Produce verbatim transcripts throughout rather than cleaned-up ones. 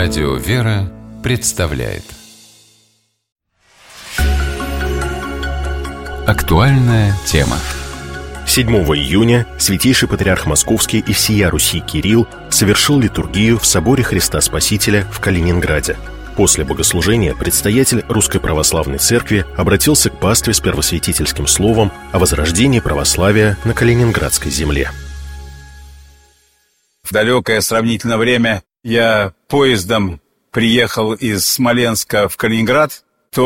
Радио «Вера» представляет актуальная тема. седьмого июня Святейший Патриарх Московский и всея Руси Кирилл совершил литургию в соборе Христа Спасителя в Калининграде. После богослужения предстоятель Русской Православной Церкви обратился к пастве с первосвятительским словом о возрождении православия на Калининградской земле. В далекое сравнительно время я поездом приехал из Смоленска в Калининград,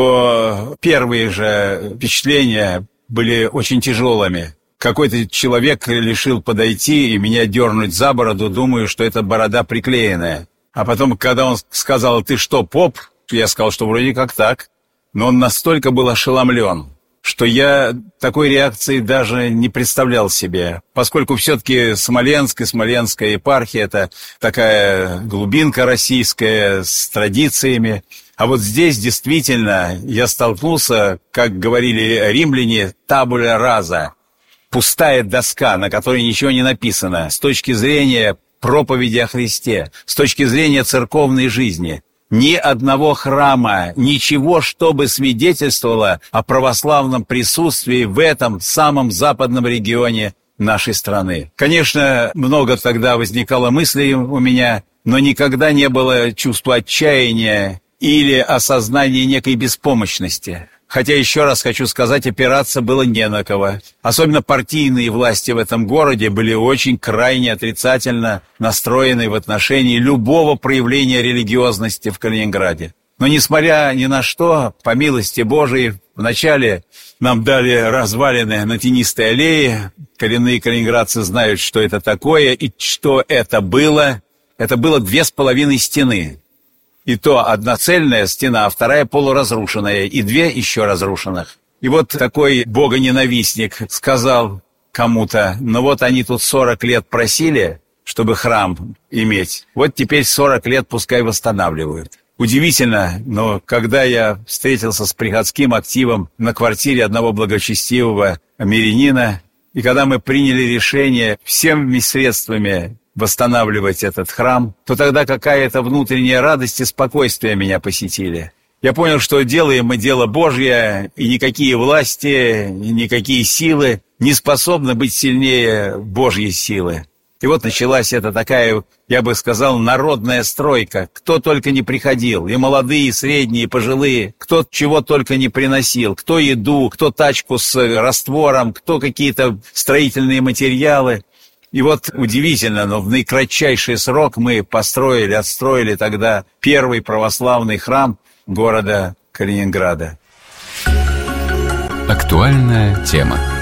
то первые же впечатления были очень тяжелыми. Какой-то человек решил подойти и меня дернуть за бороду, думаю, что это борода приклеенная. А потом, когда он сказал: «Ты что, поп?» Я сказал, что вроде как так. Но он настолько был ошеломлен, что я такой реакции даже не представлял себе, поскольку все-таки Смоленск и Смоленская епархия – это такая глубинка российская с традициями. А вот здесь действительно я столкнулся, как говорили римляне, табуля раза, пустая доска, на которой ничего не написано, с точки зрения проповеди о Христе, с точки зрения церковной жизни. Ни одного храма, ничего, чтобы свидетельствовало о православном присутствии в этом самом западном регионе нашей страны. Конечно, много тогда возникало мыслей у меня, но никогда не было чувства отчаяния или осознания некой беспомощности. Хотя, еще раз хочу сказать, опираться было не на кого. Особенно партийные власти в этом городе были очень крайне отрицательно настроены в отношении любого проявления религиозности в Калининграде. Но, несмотря ни на что, по милости Божией, вначале нам дали развалины на Тенистой аллее. Коренные калининградцы знают, что это такое и что это было. Это было две с половиной стены. И то одна цельная стена, а вторая полуразрушенная, и две еще разрушенных. И вот такой богоненавистник сказал кому-то: ну вот они тут сорок лет просили, чтобы храм иметь, вот теперь сорок лет пускай восстанавливают. Удивительно, но когда я встретился с приходским активом на квартире одного благочестивого мирянина, и когда мы приняли решение всеми средствами восстанавливать этот храм, то тогда какая-то внутренняя радость и спокойствие меня посетили. Я понял, что делаем мы дело Божье, и никакие власти, и никакие силы не способны быть сильнее Божьей силы. И вот началась эта такая, я бы сказал, народная стройка. Кто только не приходил, и молодые, и средние, и пожилые, кто чего только не приносил, кто еду, кто тачку с раствором, кто какие-то строительные материалы. И вот удивительно, но в наикратчайший срок мы построили, отстроили тогда первый православный храм города Калининграда. Актуальная тема.